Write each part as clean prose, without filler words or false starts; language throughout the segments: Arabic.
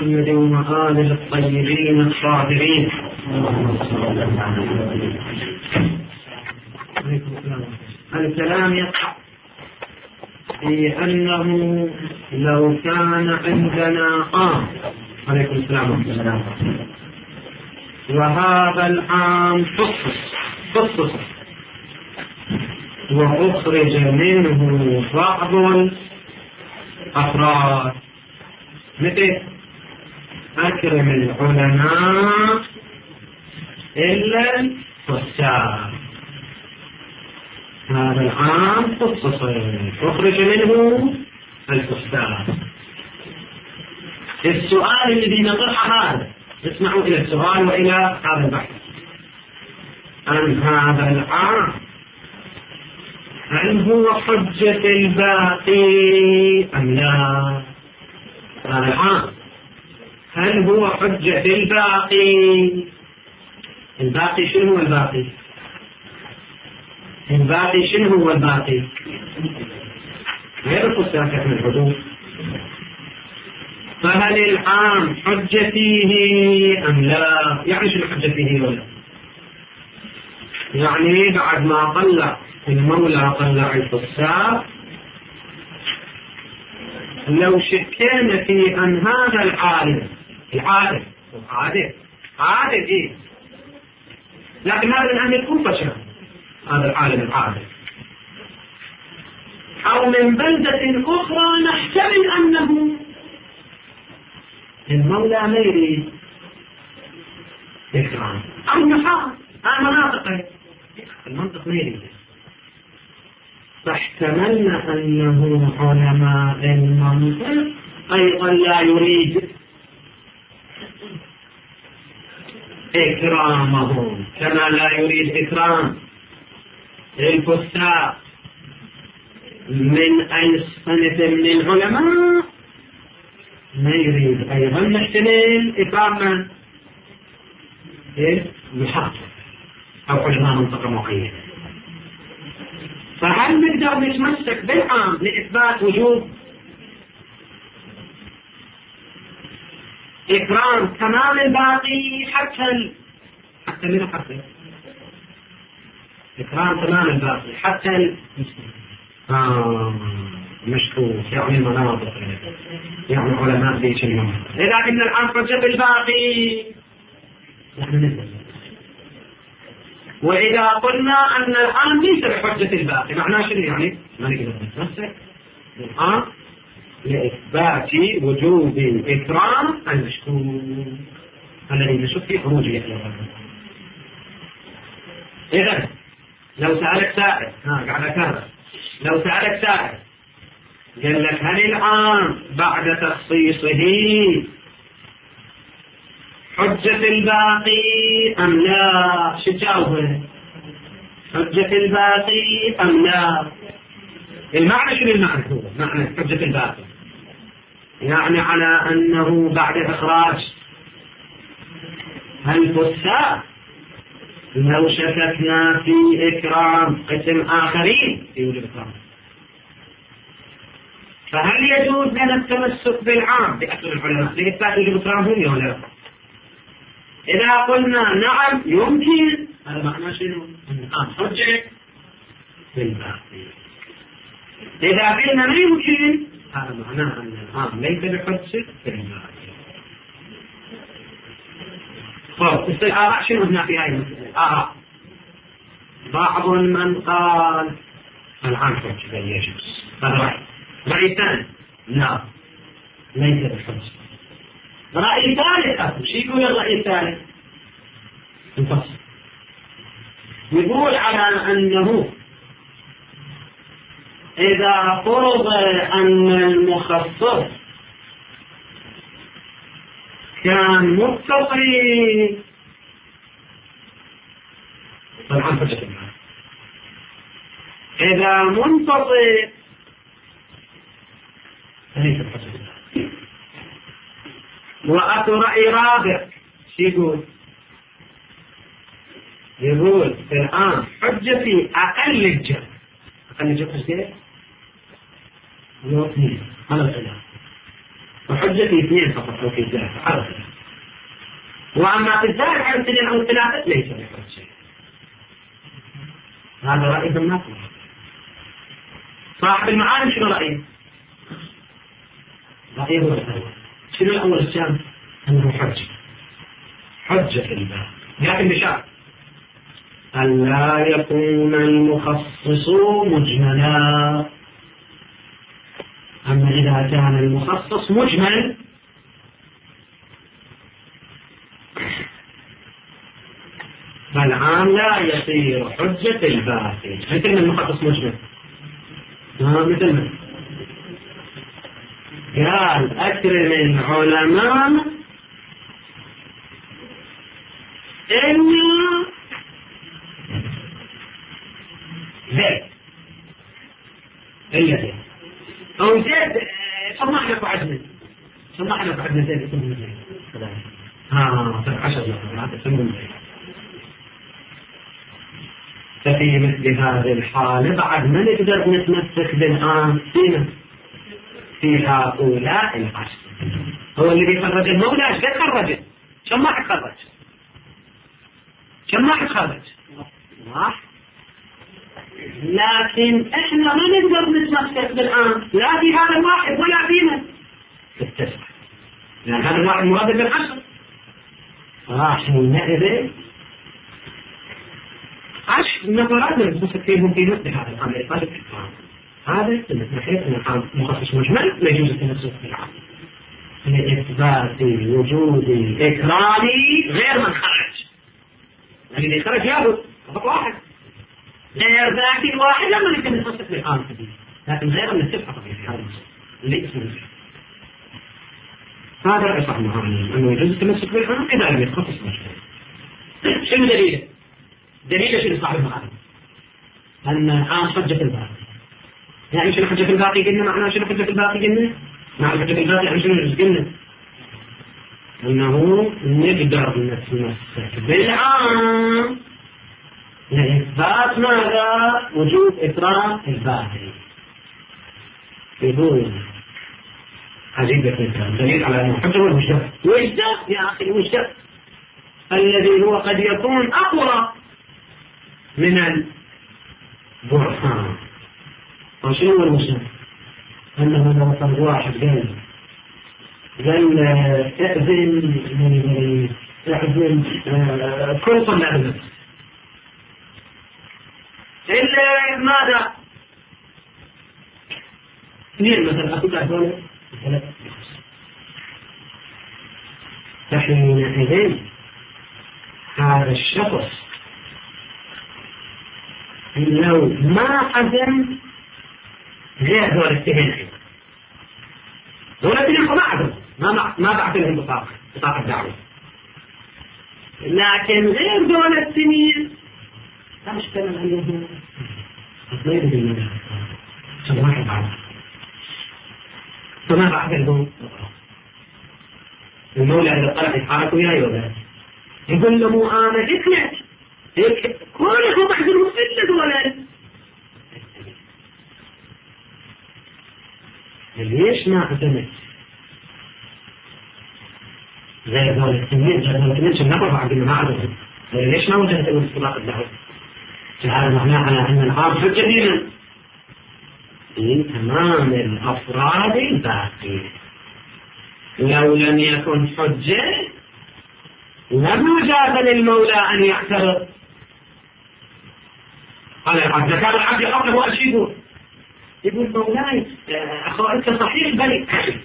محمد وآله الطيبين الطاهرين. الكلام يقع في أنه لو كان عندنا عليكم السلام ورحمة الله، وهذا العام خصص وأخرج منه بعض الأفراد، مثل أكرم العلماء إلا الفساد. هذا العام خصص أخرج منه الفساد. السؤال الذي نطرحه هذا، اسمعوا إلى السؤال وإلى هذا البحث عن هذا العام، هل هو حجة الباقي أم لا؟ هذا العام هل هو حجة الباقي؟ الباقي شنو هو الباقي؟ الباقي شنو هو الباقي؟ غير الفساد من الحدود. فهل العام حجة فيه أم لا؟ يعني شنو حجة فيه ولا؟ يعني بعد ما طلع المولى طلع الفساد، لو شكينا في أن هذا العالم عادل إيه، لكن هذا من أهل الكوفة شنو؟ هذا العالم العادل، أو من بلدة أخرى نحتمل أنه المولى ما يريد إكرام أو نحاط المناطق، المنطق ما يريد، فاحتملنا أنه علماء المنطق أيضا لا يريد إكرامهم، كما لا يريد إكرام الفساق من أي صنف من العلماء، ما يريد أيضا نحتمل إكرام المحقق أو علماء منطقة معينة. فهل نقدر نتمسك بالعام لإثبات وجوب إكرام تمام الباقي حتى إكرام تمام الباقي حتى مشكوك، يعني المناطق، يعني علماء ذيك المناطق، إذا كنا الآن حجة بالباقي نحن نزل. وإذا قلنا أن الآن ليس بحجة الباقي، معناه شنو يعني؟ ما نقدر نتمسك الآن لإثبات وجوب الإكرام المشكوك الذي نشك في خروجه. إذن لو سألك سائل لو سألك سائل قال لك هل الآن بعد تخصيصه حجة الباقي أم لا؟ شو تجاوبه؟ حجة الباقي أم لا؟ المعنى شنو المعنى؟ هو معنى حجة الباقي يعني على أنه بعد إخراج الفساق لو شككنا في إكرام قسم آخرين في وجود إكرام، فهل يجوز لنا التمسك بالعام بأكثر العلماء لإثبات وجود إكرامهم ولا لا؟ إذا قلنا نعم يمكن، هذا معناه شنو؟ حجة بالباقي. إذا قلنا ما يمكن، هذا معناه أن ليس بحجة بالباقي. طب الآراء شنو هنا في هاي الآراء؟ بعض من قال العام حجة يجوز، هذا رأي ثاني لا ليس بحجة. رأي ثالث شو يقول الرأي الثالث؟ انفصل، يقول على أنه إذا فرض أن المخصص كان متصل طبعا حجة المعنى، إذا منفصل فليس بحجة المعنى. وأتو رأي رابع شو يقول الآن حجة في أقل الجهة، أقل الجهة ايش؟ هذا الخلاف. وحجتي 2 فقط أو في 3 عرفت. وأما في الزائد عن 2 أو 3 ليس بحجة. هذا رأي ابن ناصر. صاحب المعالم شنو رأيه؟ رأيه هو الأول. شنو الأول الثاني؟ أنه حجة الباب، لكن بشرط أن لا يكون المخصص مجملا. أما إذا كان المخصص مجمل فالعام لا يصير حجة الباقي. مثل من المخصص مجمل، مثل من قال أكثر من علماء إن زيد إلا زيد أو زيد صنعنا بعدنا زيد اسمه زيد 10 مرات اسمه زيد. ففي مثل هذه الحالة بعد ما نقدر نتمسك بالآن في هؤلاء العشر. هو اللي بيخرج المولى ايش قد خرجه؟ كم واحد خرج؟ لكن احنا ما نقدر نتمسك بالآن لا في هذا الواحد ولا فينا في التسعة، لأن هذا الواحد مراد بالعشر. حينئذ 10 نفرات نتمسك فيهم في مثل هذا الأمر. هذا من ناحية أن العام مخصص مجمل لا يجوز التمسك بالعام لإثبات وجود إكرامي غير من خرج. الذي خرج يابد فقط واحد غير ذاك الواحد لما نتم نتمسك بالعام، لكن غير من السبعة في هذا اللي اسمه هذا رأي صاحب المعاني أنه يجوز التمسك بالعام إذا لم يتخصص مجمل. شنو دليله؟ دليل شنو صاحب المعاني؟ أن العام حجة الباقي. يعني شنو حجة الباقي قلنا؟ معناه شنو حجة الباقي قلنا؟ معنى حجة الباقي يعني شنو قلنا؟ أنه نقدر نتمسك بالعام لإثبات ماذا؟ وجود إكرام الباقي. يقول عجيب الكلام دليل على أنه حجة والوجدة. وجدة يا أخي الوجدة الذي هو قد يكون أقوى من البرهان. وشنو هو المسلم؟ أنه لو كان واحد قال اعزم كل طلاب النفس إلا ماذا؟ 2 مثلا أخذ أهدون 3. فحينئذ هذا الشخص لو ما عزم غير دول السهل دول السهل ما عزم ما بعث لهم بطاقة دعوة، لكن غير دول السنين لا اشتغل عليهم ما يريد المنزل ما بعد فما بعث لهم. المولى إذا طلع يتحركوا يا يولا يقول له مو أنا جسمك كلهم محزنون إلا دول. ليش ما عزمت غير دول السنين؟ غير دول السنين شو نقول بعد ما عزمت ليش ما وجدت الاستطلاق الدعوة؟ فهذا معناه أن العام حجة دينا في تمام الأفراد الباقي. لو لم يكن حجة لم يجاز للمولى أن يعترض على العبد. كان العبد قبله أشيده يقول مولاي أخو أنت صحيح بلي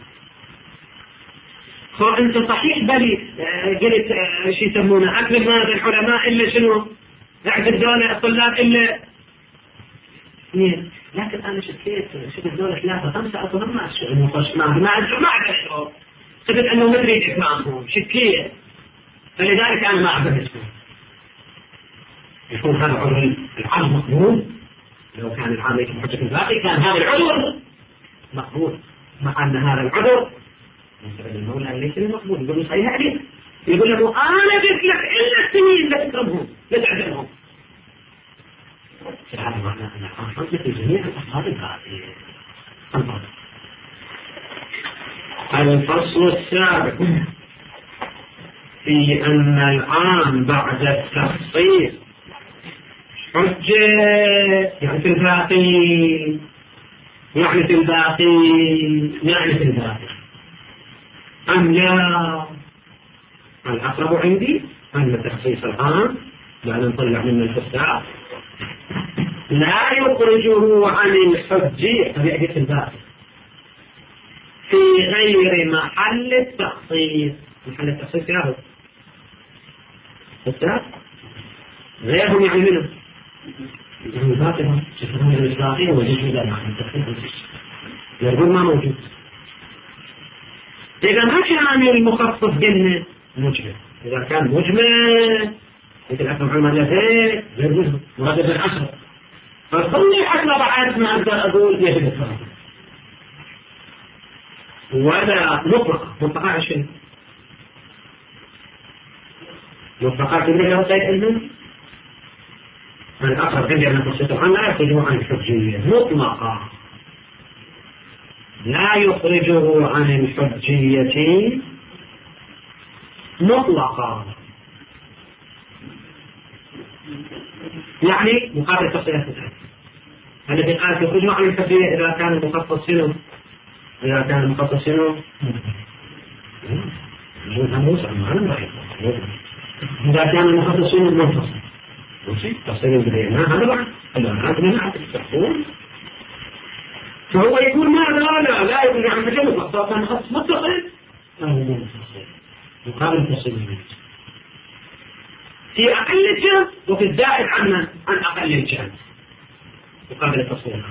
أنت صحيح بلي قلت شو يسمونه أكثر من العلماء إلا شنو اعتد دولة الطلاب إلا 2، لكن أنا شكيت شفت دولة 3 5 أصلا ما أشعر ما أشعر قلت أنه ما أريد إكرامهم شكيت، فلذلك أنا ما أعتبرهم. يكون هذا العذر العام مقبول. لو كان العام ليس بحجة الباقي كان هذا العذر مقبول، مع أن هذا العذر بالنسبة للمولى ليس مقبول. يقول له صحيح عليك، يقول له أنا قلت لك إلا السنين لا تكرمهم لا تعذرهم. فهذا معنى أن العام حجة في جميع الأفراد الباقي. الفصل السابع في أن العام بعد التخصيص حجة يعني في الباقي أم لا؟ الأقرب عندي أن تخصيص العام لأن نطلع منه الفساد لا يخرجه عن الحجية طبيعة الباقي في غير محل التخصيص. محل التخصيص ياهو فساد غيرهم يعني منه يعني باطل شكرا للإسرائيل وجدوا لا محل التخصيص يقول ما موجود. إذا ما كان المخصص جنة مجمل، إذا كان مجمل مثل أكرم حلمان لفيت غير مجمل مرادف العشرة فكل حسنا بعد ما أقدر أقول يجب الصلاة ولا مطلقة عشان مطلقات اللي هو سيد علم الأقرب عندي أن تصير عن لا يخرجه عن الحجية مطلقة لا يخرجه عن الحجية مطلقا يعني مقابل تفصيلات الذي قال يخرجه عن الحجية إذا كان المخصص شنو إذا كان المخصص شنو إذا كان المخصص شنو منفصل تفصيل البداية هذا بعد هذا فهو يقول ماذا لا يقول عن حجة مطلقة كان مخصص متصل مقابل تفصيل في أقل الجهة وفي الزائد عن أقل الجهة مقابل التفصيل.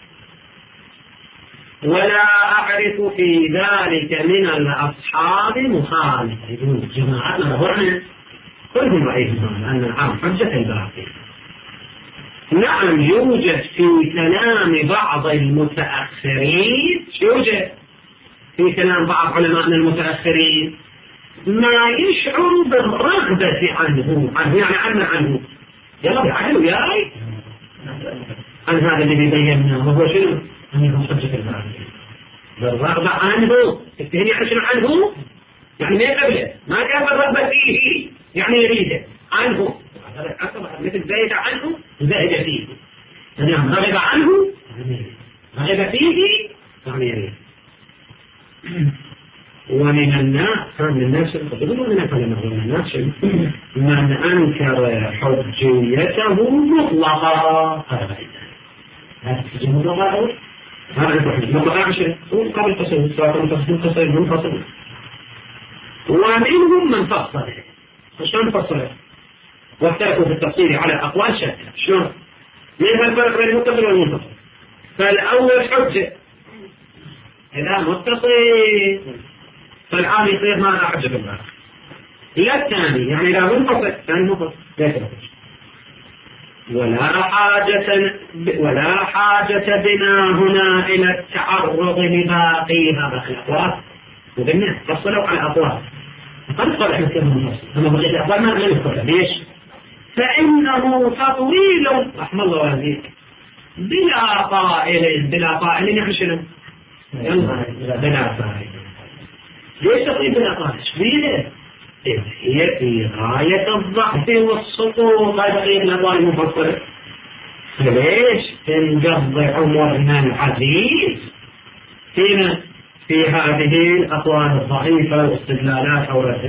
ولا أعرف في ذلك من الأصحاب مخالف يقول جماعتنا هنا كلهم رأيهم أن العام حجة الباقي. نعم يوجد في كلام بعض المتأخرين في كلام بعض علماء المتأخرين ما يشعر بالرغبة عنه يعني يلا بعدوا ياي عن هذا اللي بيبيناه وهو شنو؟ أنه حجة الباقي بالرغبة عنه تتهني عنه يعني ما قبله ما كان بالرغبة فيه يعني يريده عنه مثل زائد عنه زائد فيه يعني رغب عنه رغب فيه يعني يريد. ومن الناس من الناس من أنكر حجيته مطلقا هذا مطلقا عشان قبل تصير منفصل ومنهم من فصل شلون فصل واختلفوا في التفصيل على أقوال شتى شلون ليه الفرق بين المتصل والمنفصل. فالأول حجة إذا متصل فالعام يصير ما لا حجة بالله لا الثاني يعني إذا منفصل ثاني منفصل ليس ولا حاجة بنا هنا إلى التعرض لباقيها بالأقوال وقلنا فصلوا على أقوال قد صلح مثل منفصل أما بقية الأقوال ما نفصل ليش؟ فإنه تطويل رحم الله والديك بلا قائل يعني شنو؟ بلا قائل ليش تطويل بلا قائل؟ ليه؟ هي في غاية الضعف والسقوط بقية الأقوال المفصلة ليش؟ تنقضي عمرنا العزيز فينا في هذه الأقوال الضعيفة واستدلالات أوردها.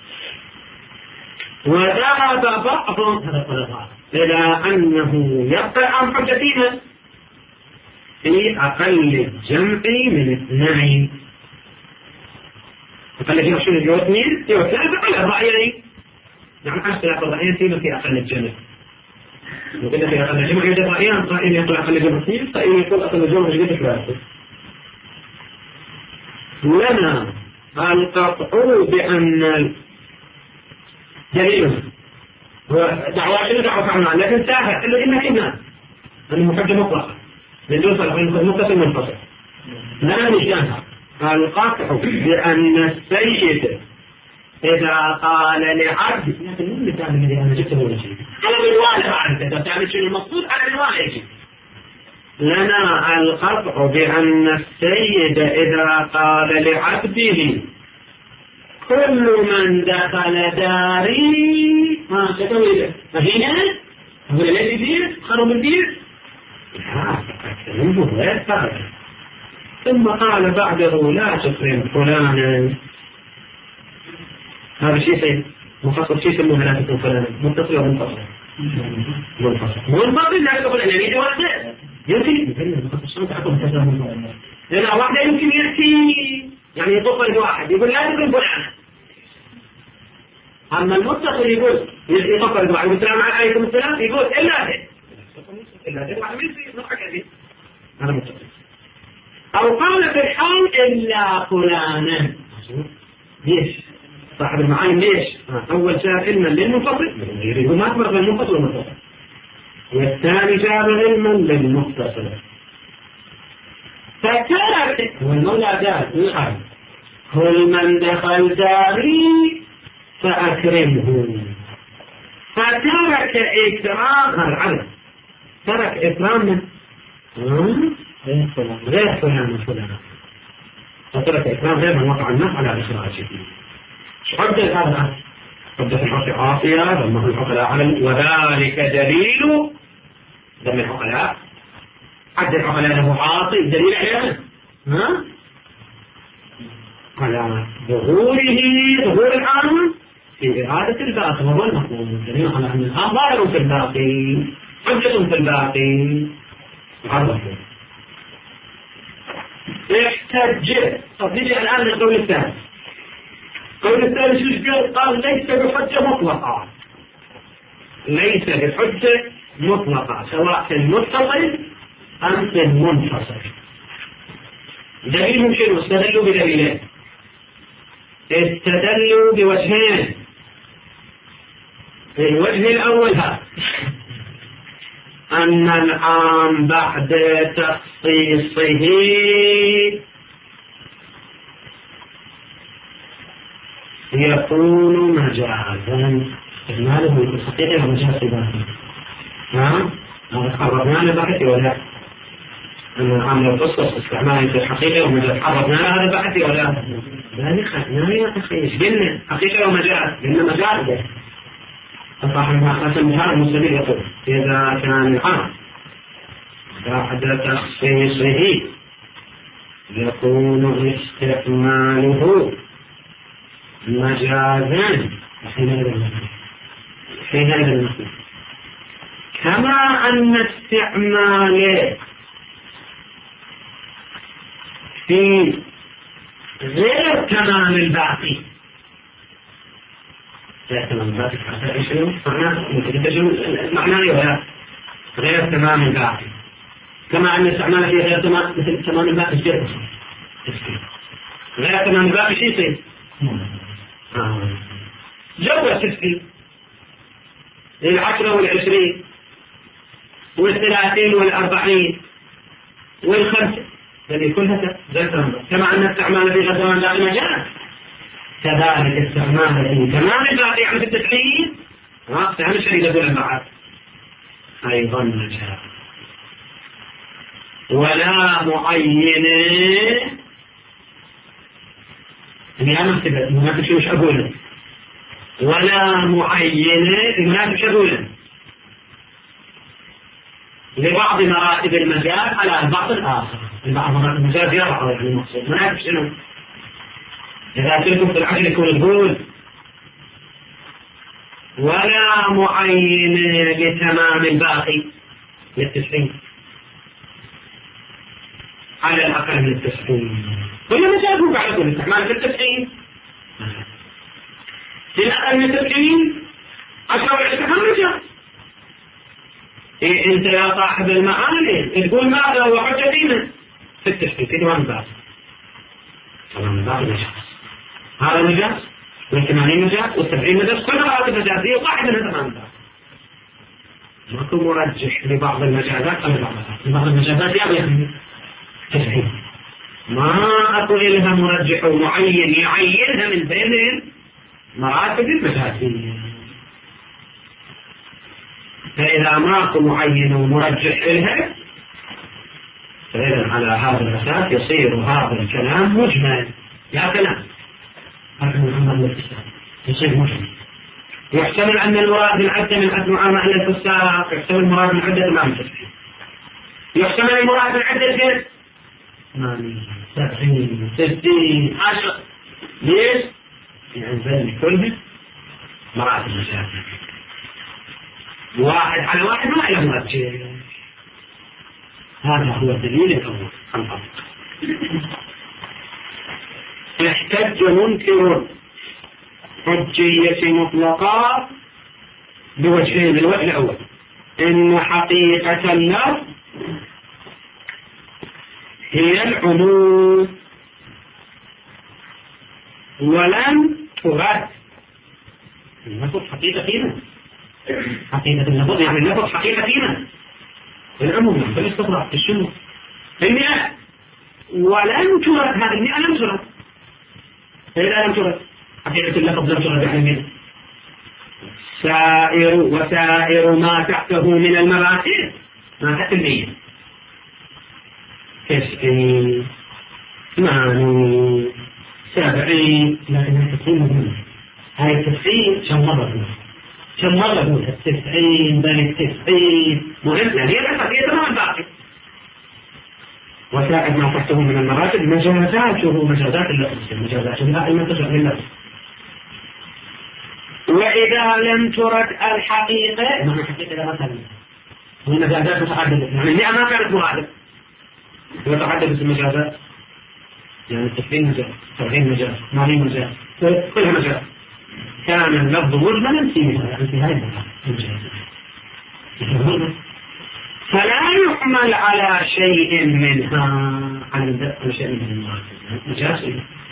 وذهب بعضهم إلى أنه يبقى عن حجتنا في أقل الجمع من اثنين أقل الجمع شنو اثنين أقل الرأيين يعني اختلاف الرأيين فيما في أقل الجمع وكذا في أقل الجمع يوجد رأيين يقول أقل الجمع اثنين رأيين يقول أقل الجمع يوجد ثلاثة. لنا القطع بأن دليل دعوة شنو دعوة فعلا لكن ساهل إلا إنك إنا أنه حجة مطلقة من دون صلح متصل منفصل لنا نشانها القطع بأن السيد إذا قال لعبد لكن مو مثال الذي أنا جبته ولا شيء على منوال أعرف إذا تعمل شنو المقصود على منوال يجي لنا القطع بأن السيد إذا قال لعبده كل من دخل داري ما تسوي له فهنا هو الذي يدير خرب الدير منه غير فعل. ثم قال بعده لا تكرم فلانا. هذا شيء مخصص شيء يسمونه لا تكرم فلانا متصل ومنفصل. منفصل لا يقول أن يميت واحدة يمكن لأن واحدة يمكن يأتي يعني يطفل واحد يقول لا تكرم فلانا. أما المتصل يقول يطفل واحد يقول السلام عليكم السلام يقول إلا ذي واحد يصير نوع كذي هذا متصل. أو قال في الحال إلا فلانا. ليش صاحب المعاني ليش أول جاب علما للمنفصل وما أكبر للمنفصل والمتصل والثاني جاب علما للمتصل فترك والمولى قال كل من دخل داري فأكرمه. فترك إكرام العبد ترك إكرام غير فلان فترك إكرام غير من وقع الناس على إخراجه. عبد هذا عبد الحق عاصية ضمه العقلاء وذلك دليل ضم العقلاء عبد العقلاء له عاصي دليل عليه على ظهور العالم في إرادة الباقي وهو المطلوب دليل على أن الآن ظاهر في الباقي حجة في الباقي عرفه احتج. طب نجي الآن للقول الثاني. القول الثاني شو قال ليس بحجة مطلقة. ليس بحجة مطلقة سواء في المتصل أم في المنفصل. دليلهم شنو؟ استدلوا بدليلين. استدلوا بوجهين. الوجه الأول هذا أن العام بعد تخصيصه يكون مجازا. استعماله في الحقيقة ومجاز باقي. هذا قررنا له بحثي ولا أن العام يخصص استعماله في الحقيقة ومجاز. قررنا له هذا بحثي ولا ذلك خدناه يا أخي إيش قلنا حقيقة ومجاز قلنا مجاز. صاحب هذا المستدل يقول إذا كان العام بعد تخصيصه يكون استعماله مجازا في هذا المثل كما أن استعماله في غير تمام الباقي لا تمام الباقي معناه غير تمام الباقي كما أن استعماله في غير تمام الباقي غير تمام الباقي شيء يصير جوة 60 للعشرة والعشرين والثلاثين والأربعين والخمسة الذي كلها كما أن استعمال في غزوان لا مجال كذلك استعمال في تمام الباقي عن التسعين فهم شيء يقول المعاد أيضا مجال ولا معينة المنافق شو مش أقوله ولا معينة المنافق شو أقوله لبعض مراتب المجال على البعض الآخر. البعض مراتب المجال فيها بعض المقصود منافق شنو إذا تلكم في العشر يكون القول ولا معينة لتمام الباقي للتسعين على الأقل من التسعين كل مجال بعد كل استعمال في التسعين للأقل من التسعين 10 وعشرين مجال. انت يا صاحب المعاني تقول ماذا هو حجتنا في التسعين في تمام الباقي تمام الباقي مجاز هذا مجاز وال80 مجاز وال70 مجاز كل مراتب مجازية واحد منها تمام الباقي. ماكو مرجح لبعض المجازات أو لبعض المجازات يعني 90 ما أكو إلها مرجح معين يعينها من بين مراتب المجازية. فإذا ماكو معين ومرجح إلها فإذا على هذا الأساس يصير هذا الكلام مجمل، لا كلام يصير مجمل. يحتمل أن المراد بالعدة من عدة معامة إلى الفساق، يحتمل المراد بالعدة الإمام التسعين، يحتمل المراد بالعدة كيف؟ 70 60 10. ليش؟ يعني ذلك كله مراتب المسافة، واحد على واحد ما له مرجع. هذا هو الدليل الأول. احتج منكر حجية مطلقة بوجهين. الوجه الأول إن حقيقة اللفظ هي العموم ولم ترد. اللفظ حقيقة فينا، حقيقة اللفظ يعني اللفظ حقيقة فينا العموم بل استطرع في الشمس المئة ولم ترد. هذه المئة لم ترد. فإذا لم ترد حقيقة اللفظ لم ترد عن المئة. وسائر ما تحته من المراتب ما تحت المئة 90 80 70. لكن 90 هاي 90 كم مرة نقول 90 بل 90 مهمة هي الأساس، هي تمام الباقي. وسائر ما تحته من المراتب مجازاته مجازات اللفظ، مجازاته لا المنتجع للفظ. وإذا لم ترد الحقيقة، ما الحقيقة لا مثلا هي مجازات متعددة، يعني المئة ما كانت مرادة وتعددت المجازات، يعني 90 مجاز 70 مجاز 80 مجاز كلها مجاز. كان اللفظ مجملا في هذه المجاز، فلا يحمل على شيء منها، على شيء منها مجاز.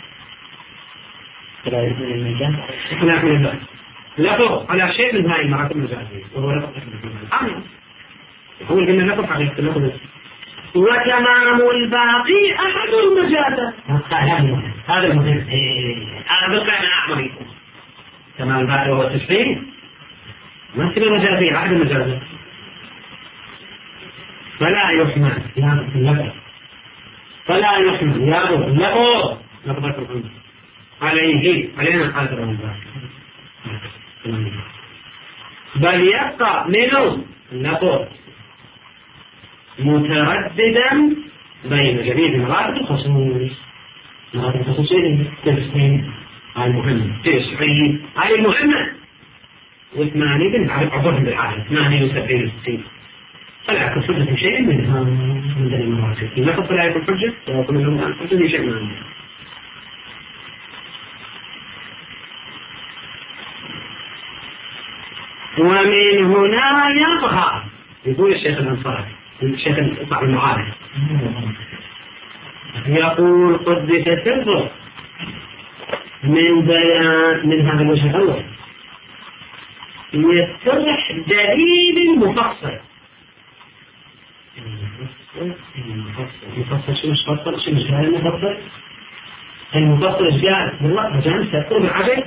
فلا يحمل المجاز، لا يحمل لفظ على شيء من هذه المراتب المجازية، وهو لفظ هو قلنا لفظ حقيقة اللفظ. وتمام الباقي أحد المجازات. هذا المهم. هذا بالقاعدة أعمل تمام الباقي وهو التشبيه ما تبقى مجازية أحد المجازات. فلا يحمل فلا يحمل لفظ علينا حاضر الباقي، بل يبقى منه اللفظ مترددا بين جميع مراتب الخصوص. مراتب الخصوصية 90 هاي المهمة، 90 هاي المهمة، و80 بنعرف عبرهم بالعادة 80 و70 و60. فلا يكون حجة شيء منها من دليل المراتب. اللفظ فلا يكون حجة ويكون لهم حجة شيء منها. ومن هنا يظهر، يقول الشيخ الأنصاري الشيخ يطلع المعارف يقول قدس سره من بيان من هذا الوجه الأول يتضح دليل المفصل. المفصل شو مش فصل شو مش قال المفصل؟ المفصل ايش قال؟ والله مجال سأقول بالعجل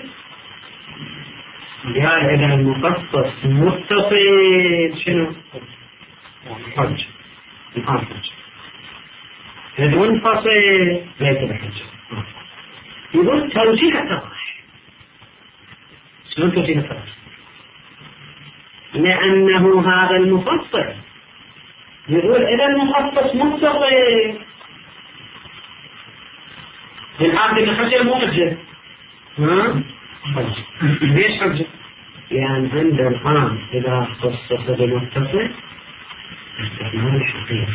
قال إذا المفصل متصل شنو؟ حج الحج إذا منفصل ليس بحج. يقول توجيه التضح. شنو توجيه التضح؟ لأنه هذا المفصل يقول إذا المخصص متصل الآن الحجة مو حجة. ليش حجة؟ يعني عند الآن إذا خصص بالمتصل استعمال حقيقي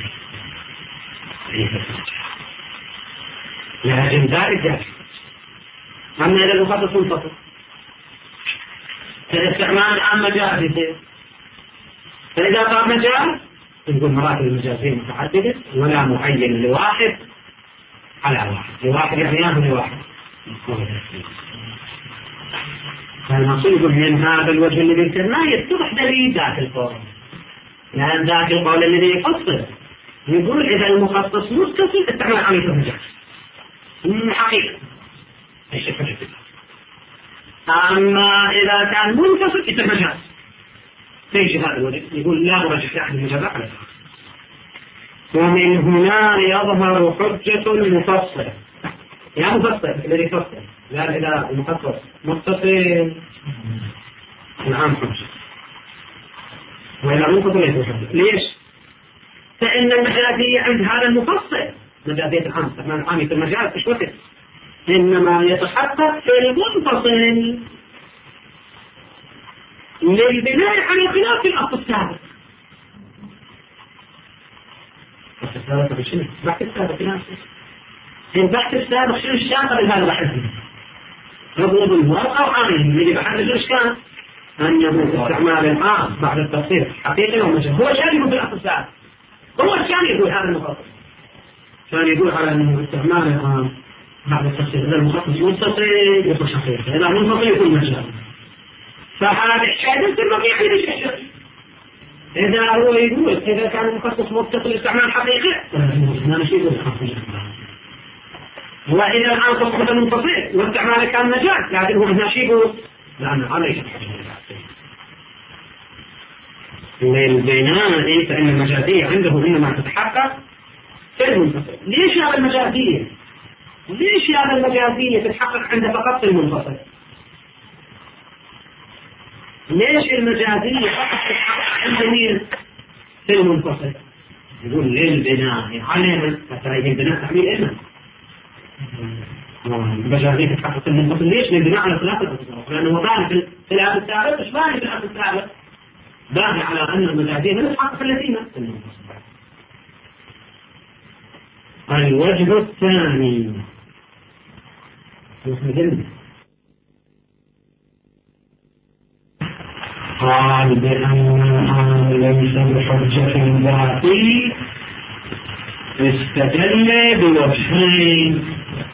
لكن ذلك جاء. أما إذا المخصص منفصل فالاستعمال عام مجازي. فإذا صار مجاز نقول مراتب المجازية متعددة ولا معين لواحد على واحد، لواحد يعني ياخذ لواحد. فالمقصود يقول من هذا الوجه الذي ذكرناه يتضح دليل ذات القول، لأن ذات القول الذي يفصل يقول إذا المخصص متصل استعمال عملية المجاز حقيقة ايش الفرق؟ أما إذا كان منفصل يتمجاز. ليش هذا الوجه؟ يقول لا مرجح لأحد المجازات على الآخر. ومن هنا يظهر حجة المفصل. يا مفصل الذي يفصل، لا إلى المخصص متصل العام حجة، وإلى منفصل ليس حجة. ليش؟ فإن المجازية عند هذا المفصل، مجازية العام استعمال العام في المجاز مش وقت، إنما يتحقق في المنفصل للبناء على خلاف الأصل السابق. البحث السابق بشنو؟ البحث السابق نفسه. البحث السابق شنو الشاطر لهذا البحث؟ نطلب المرأة وعامل يجب أحد الإشكال أنه استعمال العام بعد التفصيل حقيقي ومجال. هو شان يقول في الأصل السابق، هو شان يقول هذا المخصص، كان يقول على أنه استعمال العام بعد التفصيل إذا المخصص متصل يكون حقيقي، إذا منفصل يكون مجال. فهذا الشيء يصير مبيعي للشيء. إذا هو يقول إذا كان المخصص متصل استعمال حقيقي ما نشيء بالحقيقة، وإذا الآن تصبح منفصل واستعمال كان مجال، لكن هو نشيبه لأن هذا ليس للبناء، فإن المجازية عنده إنما تتحقق في المنفصل. ليش هذا المجازية؟ ليش هذا المجازية تتحقق عند فقط المنفصل؟ ليش المجازية فقط تتحقق عند مين؟ في المنفصل. يقول للبناء علينا، فترى البناء تحميل إلنا المجازية تتحقق في المنفصل. ليش؟ للبناء على خلاف الأصل، لأنه وضعنا في الآب السابق إيش باقي في الآب السابق؟ باقي على أن المجازية لا تتحقق في الذين في المنفصل. الوجه الثاني قال بأن ليس بحجة باقي، استدل بوجهين.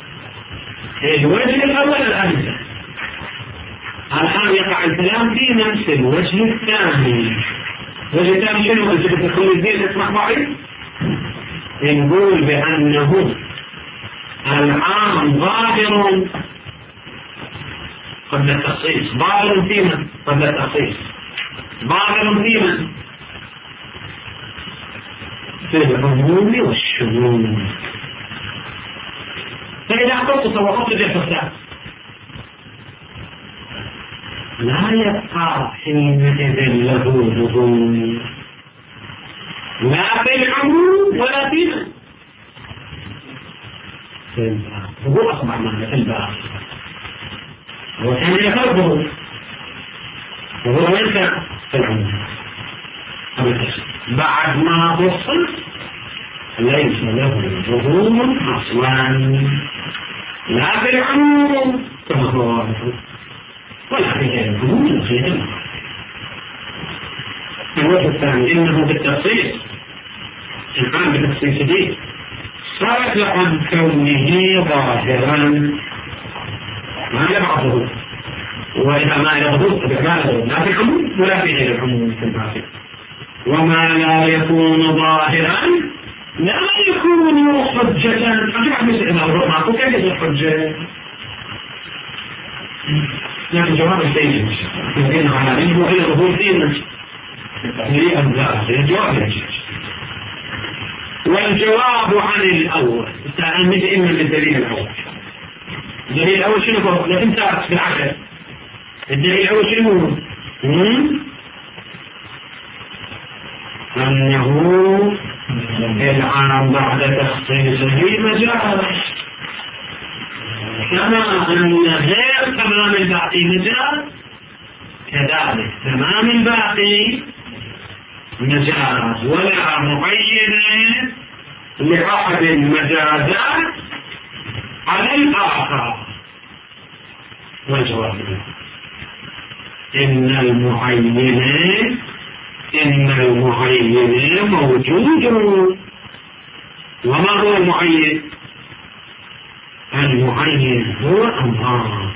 الوجه الأول الأمثل، الآن يقع الكلام في نفس الوجه الثاني. الوجه الثاني شنو؟ الجبت كل الدين اسمع معي. نقول بأنه العام ظاهر قبل التخصيص، ظاهر في من قبل التخصيص، ظاهر في من في العموم والشمول. فإذا خصص وخصص الفساد لا يبقى حينئذ له ظهور لا في العموم ولا في من ظهور أصبح معنا في الباب. وكان يفرضه وهو ليس في العموم بعد ما فصل ليس له ظهور أصلا لا في العموم كما هو ولا في غير العموم ولا في غير العموم. الوجه الثاني إنه بالتفصيل الآن بالتفصيل شديد صارت عن كونه ظاهرا ما يبعضه، وإذا ما يبعضه فبعضه لا في العموم ولا في غير العموم في الباقي. وما لا يكون ظاهرا لا يكون حجة. أجمع مثل إذا معكم كيف يكون حجة؟ لكن جواب السيد يمكن على منه إلى ظهور ديننا هي أمزاج الجواب. والجواب عن الأول مثل إما بالدليل الأول. الدليل الأول شنو هو؟ لكن تعرف بالعكس الدليل الأول شنو هو؟ أنه العام بعد تخصيصه مجال، كما أن غير تمام الباقي مجال كذلك تمام الباقي مجاز، ولا مقيد لأحد المجازات على الآخر. والجواب إن المعين موجود. وما هو المعين؟ المعين هو أمران: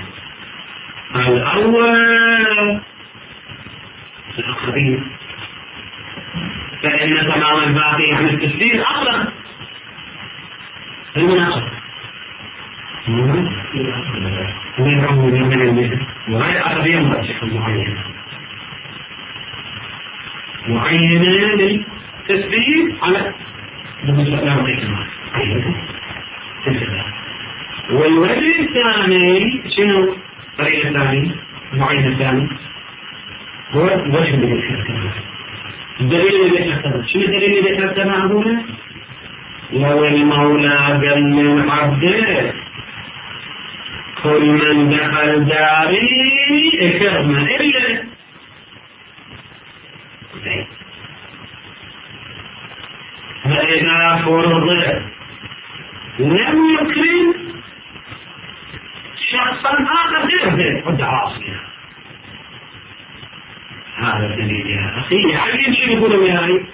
الأول الأقربين، فإن تمام الباقي عن التسليم أقرب المناقض من عموم من المثل، وغير أقربية مرجح المعين معينة للتسليم على والوجه الثاني شنو؟ الطريقة الثانية المعين الثاني هو وجه الذي يتكلم. الدليل الذي يتكلم شنو الدليل الذي يتكلم هنا؟ لو المولى قال من عبده كل من دخل داري اكرمه إلا فإذا فرض لم يكرم شخصا آخر غير رد عاصية. هذا الدليل يا أخي يعين شو يقولوا يا أخي؟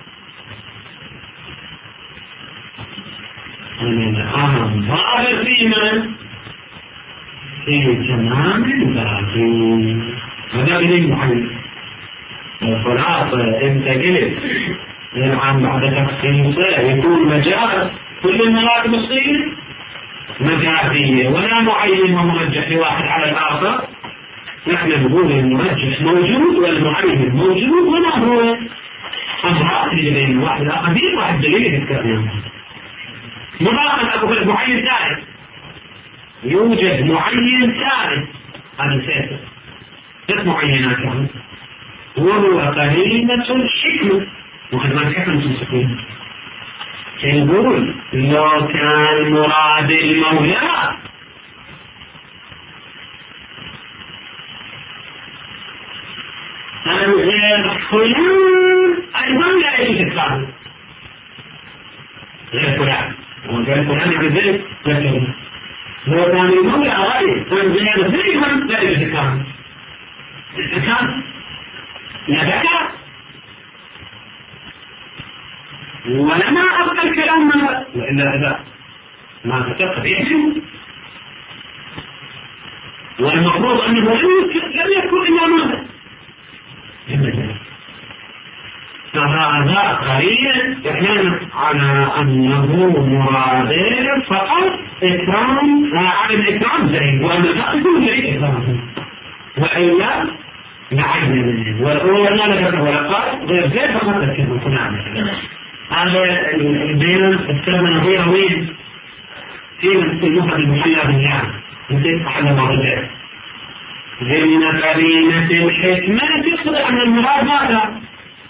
ظاهر في من؟ في تمام الباقي. هذا دليل محيط. الخلاصة انت قلت عن بعد تخصيصه يكون مجاز كل المراتب تصير مجازية ولا معين ومرجح لواحد على الآخر. نحن نقول المرجح موجود والمعين موجود ولا هو أمراض اللي بين الواحد الآخر. دي واحد دليل يذكرنا مراقب أبو بكر معين ثالث. يوجد معين ثالث هذا سياسة 3 معينات يعني وهو قرينة الحكمة. وقد ما الحكمة تنسكين يقول لو كان مراد المولى أن غير فلان أيضا لا يجوز الكلام غير فلان وغير فلان يجوز لكن لو كان المولى غير أن غير ذلك لا يجوز الكلام الكلام لا ذكر ولما أبقى الكلام وإلا إذا ما ذكرت بيحسن والمفروض أنه لم يكن إلا ماذا فهذا قليل يحمل على أنه مراد فقط إكرام على الإكرام زين وأن تأخذ زين إكرام وإلا نعين ولا نذكر ولا قال غير زين فقط الكلمة نعم. هذا البين الكلمة غير وين في المفرد المحلى بالنعم نسيت أحد مرتين ضمن قرينة الحكمة تقصد أن المراد ماذا؟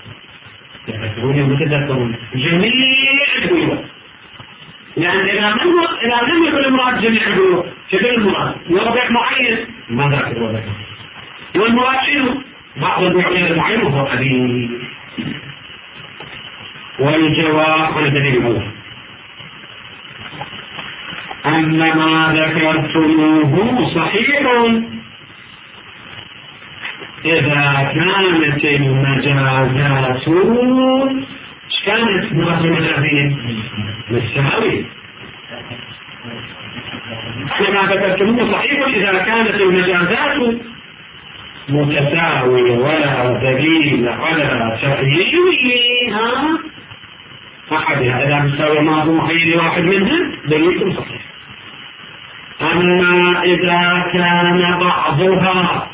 يتذكرون جميع البيوت لأن إذا لم يكن المراد جميع البيوت كيف المراد؟ وضع معين ماذا أكد وضع؟ والمراد شنو؟ بعض البيوت المعين وهو قديم. والجواب عن الدليل الأول أن ما ذكرتموه صحيح إذا كانت المجازات كانت مراد المجازين مستوي. أن ما ذكرتموه صحيح إذا كانت المجازات متساوية ولا دليل على تغييرها أحدها إذا مساوي ماضي محيي واحد منها دليل صحيح. أما إذا كان بعضها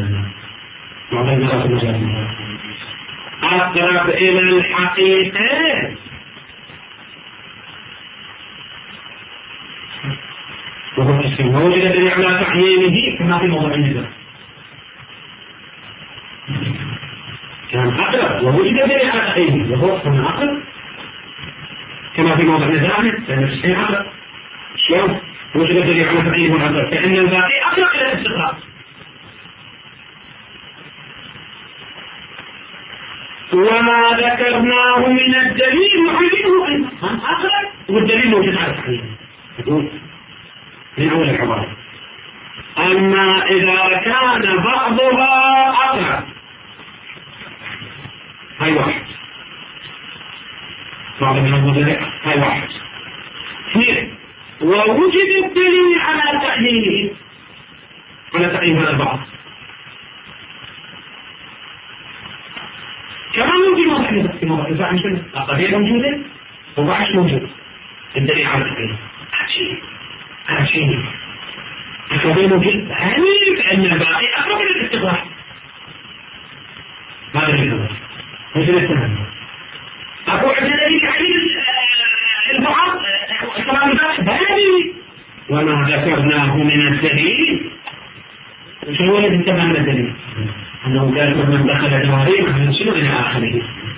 أقرب إلى الحقيقة وهو اسم وجد دليل على تعيينه كما في موضوع النزاع كان أقرب ووجد دليل على تعيينه وهو اسم أقرب كما في موضع نزاعنا لأن الشيء أقرب شلون وجد دليل على تعيينه الأقرب فإن الباقي أقرب إلى الاستقرار. وما ذكرناه من الدليل نعيده أيضا أقرب والدليل موجود على تعيينه من أول العبارة. أما إذا كان بعضها أقرب هاي واحد بعض من المدلع هاي واحد. اثنين ووجد الدليل على تعيينه على تعيين هذا البعض كما موجود واحد في موضوع إذا عن شنو القضية موجودة وبعش موجود الدليل على تعيينه عشان القضية موجود هل أن الباقي أقرب إلى الاستقرار ماذا يقول؟ مثل التنمية أقول عند ذلك عديد ما ذكرناه من الدليل. شو الذي انتبه من الدليل؟ أنه قال من دخل دارين من شنو إلى آخره.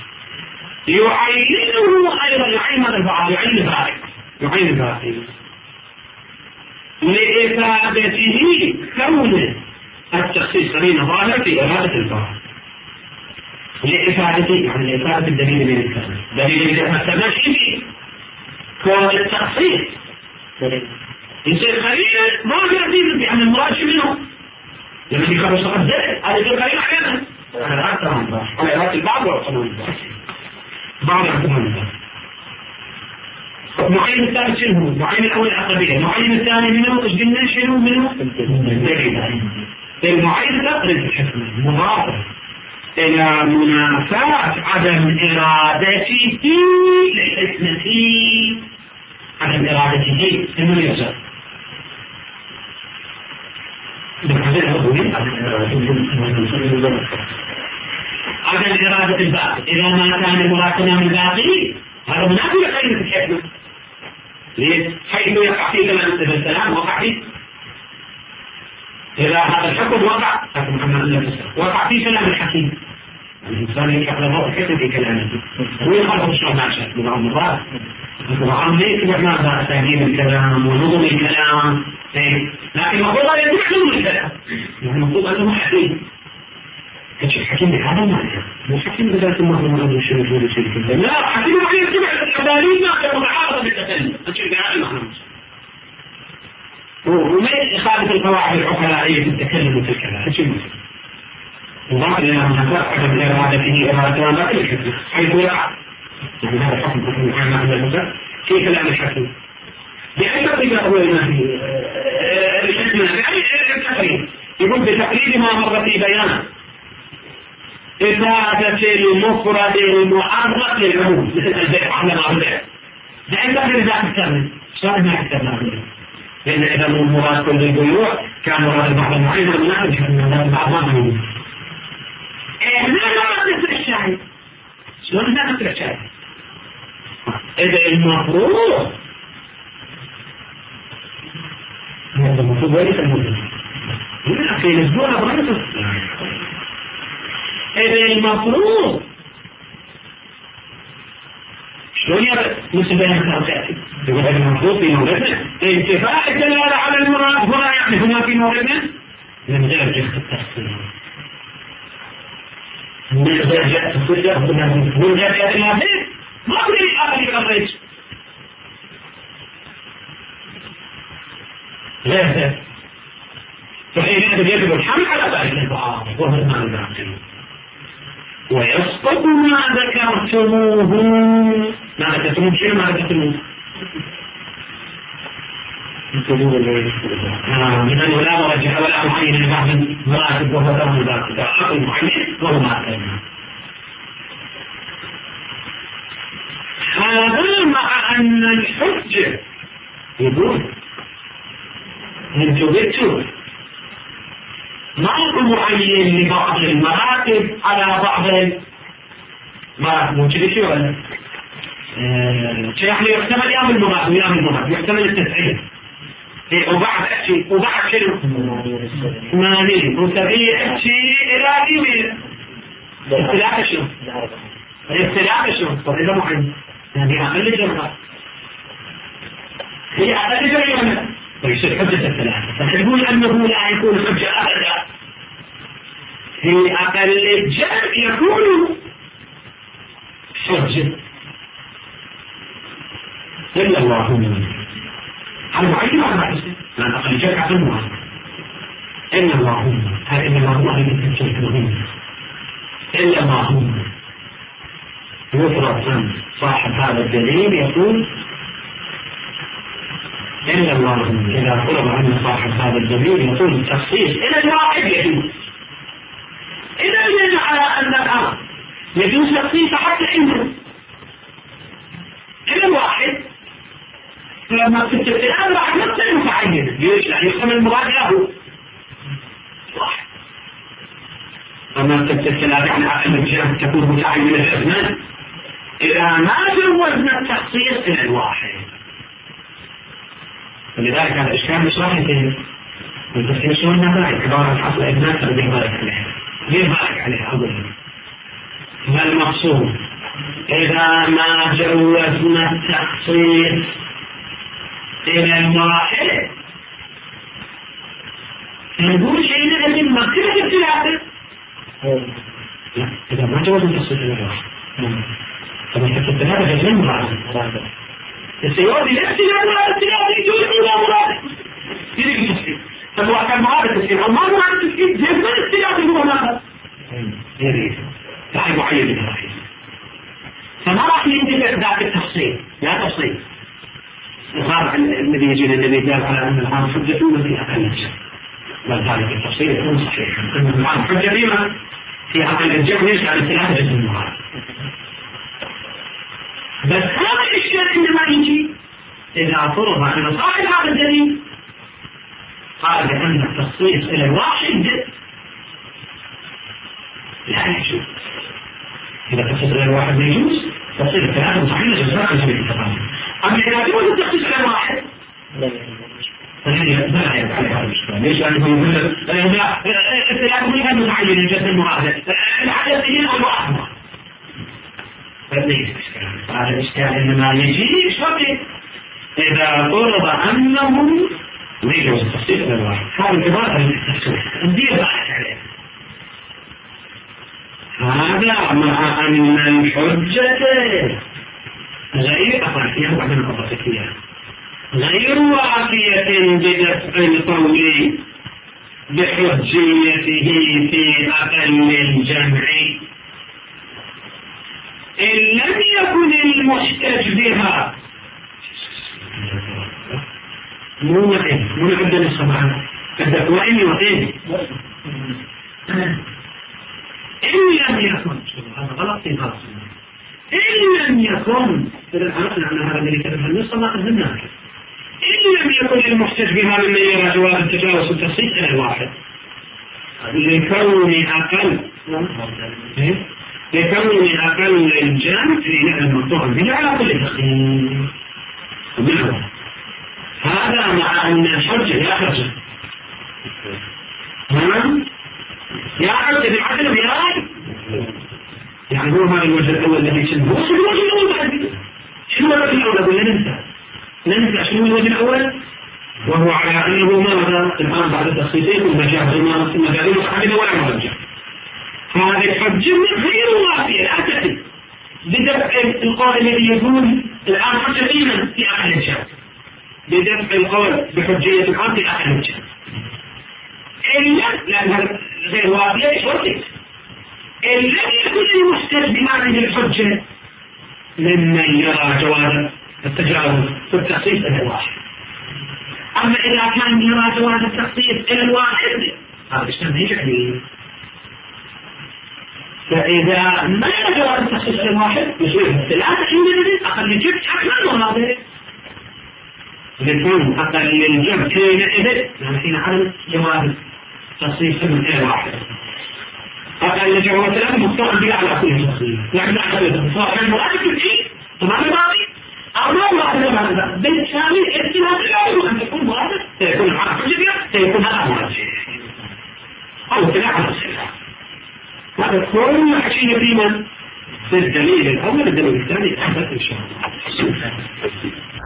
يعينه أيضا، يعين هذا البعض، يعين الباقي لإفادته كونه التخصيص قرينة ظاهرة في إرادة البعض، لإفادته يعني لإفادة الدليل من الكلام، دليل إذا ما تمشي فيه كون التخصيص يصير قرينة ظاهرة فيه، يعني المراد شو منه؟ لما يكون شخص ذلك هذا يصير قرينة أحيانا على إرادة البعض وعصمه البعض بعض عصمه البعض. معين الثالث شنو؟ معين الأول العقبية، معين الثاني منه إيش قلنا شنو منه؟ الدليل. المعين تقرب الحكمة مضافة إلى منافاة عدم إرادته للحكمة، عدم إرادته لمن يرجع عدم إرادة الباقي. إذا ما كان المراد من الباقي هذا منافي لقيمة الحكمة. ليه؟ حيث يقع فيه كلام السلام وقع فيه، إذا هذا الحكم وقع فيه كلام الحكيم، الإنسان يشعر له الحكم في كلامه ويخلق الشعر مع شيء من بعض المرات طبعا ليس معنى تهذيب الكلام ونظم الكلام، لكن المفروض أن يتبع نظم الكلام، يعني المفروض أنه حكيم. الحكيم بهذا المعنى مو حكيم بذات المعنى من أمر الشرك ولا شرك الله، لا حكيم يعني يتبع الحدالين ما معارضة بالتكلم الشرك بهذا المعنى، وما يخالف القواعد العقلائية في التكلم وفي الكلام. وضعت لنا منافات عدم إرادته إرادة ما الحكم حيث يقع، يعني هذا الحكم عن هذا كيف لا الحكم بأي طريقة هو ينافي الحكم التقريب. يقول بتقريب ما مر في بيان إفادة المفرد المعرف للعموم مثل البيع على ما بدأ بأي طريقة ذات الترمي صار ما يحتمل، لأن إذا المراد كل البيوع كان مراد البعض المعين والمنافج من بعض ما منه. لا نفس الشاهد شلون لا نفس الشاهد؟ إذا المفروض هذا المفروض وليس المفروض في الأسبوع برنسس. إذا المفروض شلون يرد مثل بين الخارجات يقول هذا المفروض في موردنا انتفاء الدلالة على المراد هنا يعني هنا في موردنا من غير جهة التفصيل، من غير جهة التفصيل من غير جهة التفصيل ما أريد أخذ يقرج غير فحينئذ يجب الحمل على ذلك البعض وهو المعنى العقلي. ويسقط ما ذكرتموه، ما ذكرتموه شيء ما ذكرتموه من أنه لا مرجح ولا معين لبعض مراتب وهو له ذاك عقل معين وهو ما أكلنا. هذا مع أن الحجة يقول انتو بيتوا ما معين لبعض المراتب على بعض المراتب وكذا شو ولا يعني يحتمل يوم المراتب ويوم المراتب يحتمل التسعير وبعد شيء وبعد شيء 80 وسبيع شيء إلى إيميل اختلاف شو اختلاف شو طب إذا معين يعني أقل جرمات هي أقل جرمات ويصير حجة الثلاثة، فتقول أنه لا يكون حجة أبدا في أقل الجر يكون حجة إلا اللهم على معين وعلى معين لأن أقل الجر عقل معين إلا اللهم هذا إلا اللهم أهل التنشيط مهم إلا اللهم يفرض عن صاحب هذا الدليل يقول إلا الله إذا فرض عن صاحب هذا الدليل يقول التخصيص إلى الواحد يجوز. إذا جئنا على أن الآن يجوز تخصيص حتى عنده إلى الواحد لما تكتب الآن راح نقطع متعين يعني يحتمل المراد له واحد. أما تكتب الآن عن أن الجهة تكون متعينة الأزمان إذا ما جوزنا التخصيص إلى الواحد ولذلك هذا الإشكال مش راح ينتهي. بس شلون نبارك عبارة عن حصل إبناء اللي يبارك عليها. يبارك عليها أقول ما المقصود؟ إذا ما جوزنا التخصيص إلى الواحد نقول حينئذ مغفرة الثلاثة. لا، إذا ما جوزنا التخصيص إلى الواحد طبعا الثلاثة جزء من مراد السيوطي نفسي لا مراد الثلاثة يجوز إلى مراد يريد التخصيص. طب هو كان مراد التخصيص أو ما مراد التخصيص جزء الثلاثة هو مراد يريد تحب معين من الرحيم. فما راح ينتفع ذات التفصيل لا تفصيل. وصار النبي يجي للنبي قال على أن العام حجة وفي أقل الجهل بل ذلك التفصيل يكون صحيحا أن العام حجة فيما في أقل الجهل يجعل على الثلاثة جزء من المراد. بس هذا الإشكال عندما يجي إذا فرض أن صاحب هذا الدليل قال بأن التخصيص إلى الواحد لا يجوز. إذا تخصيص إلى الواحد لا يجوز تصير الثلاثة صحيحة جزاء عن سبيل التفاهم. أما إذا يجوز التخصيص إلى الواحد فهذه لا يعرف على هذا الإشكال. ليش؟ لأنه يقول الثلاثة من كان متعين الجزء المراد العدد يجيز الواحد فليس إشكال. هذا الإشكال إنما يجي شرط إذا فرض أنه لا يجوز التخصيص إلى الواحد. هذا عبارة عن التخصيص ندير بحث عليه. هذا مع أن الحجة غير أفريقيا وبعدين أفريقيا غير وافية بدفع القول بحجيته في أقل الجمع إن لم يكن المحتج بها مو عندنا الصباح عندك وإني وإني إن لم يكن هذا غلط في غلط إن لم يكن عرفنا عن هذا الذي كتبه النص ما قدمناه. إن لم يكن المحتج بها ممن يرى جواز التجاوز التخصيص إلى الواحد لكون أقل الجمع في المقطوع به على كل تخصيص. هذا مع أن الحجة يا حجة يا حجة بالعدل وياي يعني هو هذا الوجه الأول الذي يسمى هو الوجه الأول بعد شنو الوجه الأول أقول ننسى شنو الوجه الأول وهو على أنه ماذا الآن بعد التخصيصين والمجال المجالين وحدنا ولا مرجع. هذه الحجة غير وافية لا تأتي بدفع القول الذي يقول الآن حجة فينا في أقل الجهل بدفع القول بحجية الآن في أقل الجهل إلا لأنها غير وافية شرطت إن لم يكن المحتج بهذه الحجة ممن يرى جواز التجاوز في التخصيص إلى الواحد. أما إذا كان يرى جواز التخصيص إلى الواحد هذا اشتم يجعل. فإذا ما يرى جواز التخصيص إلى الواحد يصير الثلاثة عندنا أقل جبت حكما وهذا يكون أقل الجبت حينئذ يعني حين عدم جواز التخصيص إلى الواحد أقل جواز ثلاثة مقطوع بها على كل تخصيص يعني أقل التخصيص المؤلف الشيء طبعا الماضي أمر الله هذا بالتالي اختلاف العلم أن تكون واضح سيكون العرف جديد سيكون هذا مرجع أو خلاف الخلاف. هذا كل حكي فيما في الدليل الأول الدليل الثاني أحدث إن شاء الله.